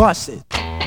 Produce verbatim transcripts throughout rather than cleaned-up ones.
Bust it.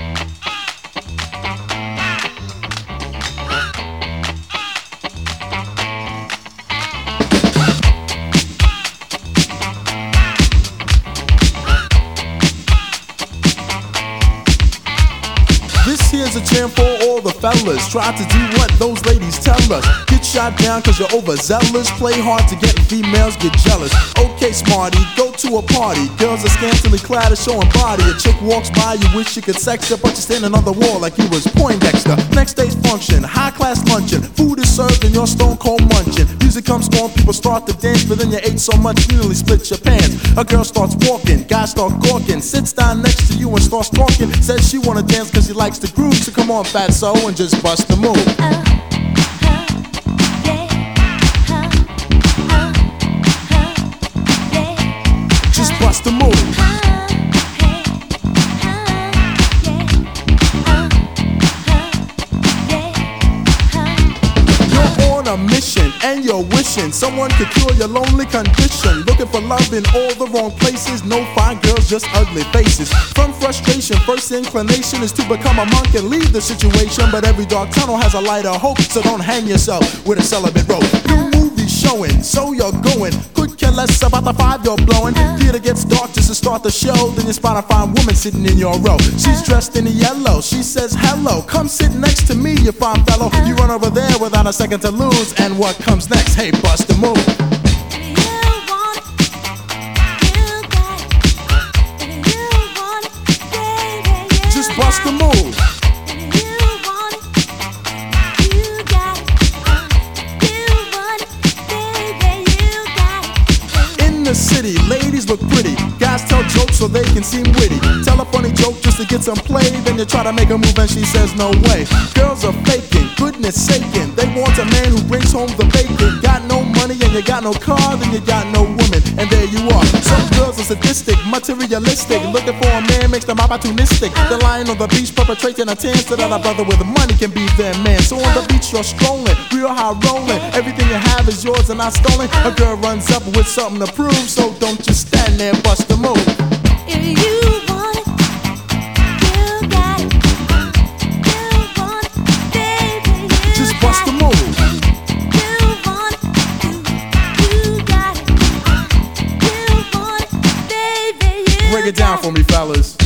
This here's a jam for all the fellas. Try to do what those ladies tell us. Get shot down cause you're overzealous. Play hard to get females get jealous. Okay, smarty, go to a party. Girls are scantily clad and showing body. A chick walks by, you wish you could sex her, but you're standing on the wall like you was Poindexter. Next day's function, high class luncheon. Food is served and you're stone cold munching. Music comes on, people start to dance, but then you ate so much you nearly split your pants. A girl starts walking, guys start gawking. Sits down next to you and starts talking. Says she wanna dance cause she likes the groove. So come on, fatso, and just bust the move. Uh. Bust the move. You're on a mission and you're wishing someone could cure your lonely condition. Looking for love in all the wrong places. No fine girls, just ugly faces. From frustration, first inclination is to become a monk and leave the situation. But every dark tunnel has a light of hope, so don't hang yourself with a celibate rope. New movie showing, so you're going. Could care less about the five you're blowing. Theater gets dark just to start the show. Then you spot a fine woman sitting in your row. She's dressed in yellow, she says hello. Come sit next to me, you fine fellow. You run over there without a second to lose. And what comes next? Hey, bust the move. Just bust the move. In the city, ladies look pretty. Guys tell jokes so they can seem witty. Tell a funny joke just to get some play. Then you try to make a move and she says no way. Girls are faking, goodness saking. They want a man who brings home the bacon. Got no money and you got no car, then you got no woman. And there you are. Some girls are sadistic, materialistic. Looking for a man makes them opportunistic. They're lying on the beach perpetrating a tan so that a brother with money can be their man. So on the beach you're strolling, real high rolling. Everything you have is yours and not stolen. A girl runs up with something to prove. So don't just stand there, bust the move. If you want it, you got it. You want it, baby, you Just bust the move. You want it, you, you got it. You want it, baby, you Break it down for me, fellas.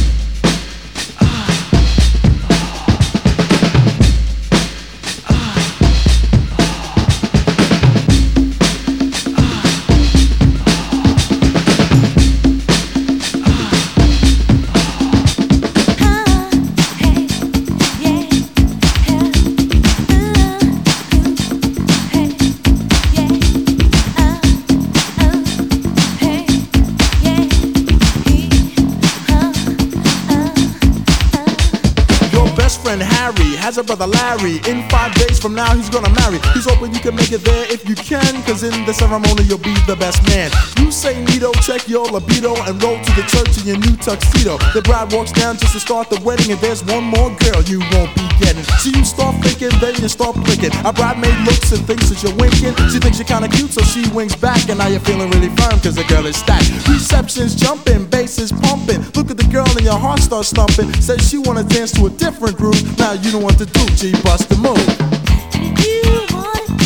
Friend Harry has a brother Larry. In five days from now he's gonna marry. He's hoping you can make it there if you can, cause in the ceremony you'll be the best man. You say neato, check your libido, and roll to the church in your new tuxedo. The bride walks down just to start the wedding, and there's one more girl you won't be getting. So you start thinking, then you start blinking. A bridesmaid looks and thinks that you're winking. She thinks you're kinda cute, so she winks back, and now you're feeling really firm cause the girl is stacked. Reception's jumping, bass is pumping. Look at the girl and your heart starts thumping. Says she wanna dance to a different groove. Now you know what to do, G, bust the move. You want it.